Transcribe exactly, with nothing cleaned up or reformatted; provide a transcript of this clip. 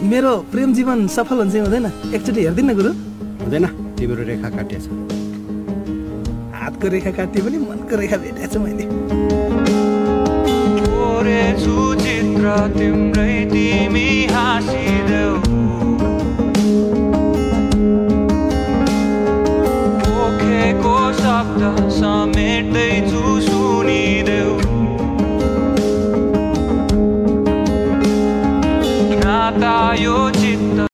मेरो प्रेम जीवन सफल हुन्छ हुँदैन? एकचोटि हेर्दिन गुरु? हुँदैन, तिम्रो रेखा काटिएछ। हातको रेखा काटिए पनि मनको रेखा भेटेछ मैले। चित्र तिम्रै तिमी हाँसिदेऊ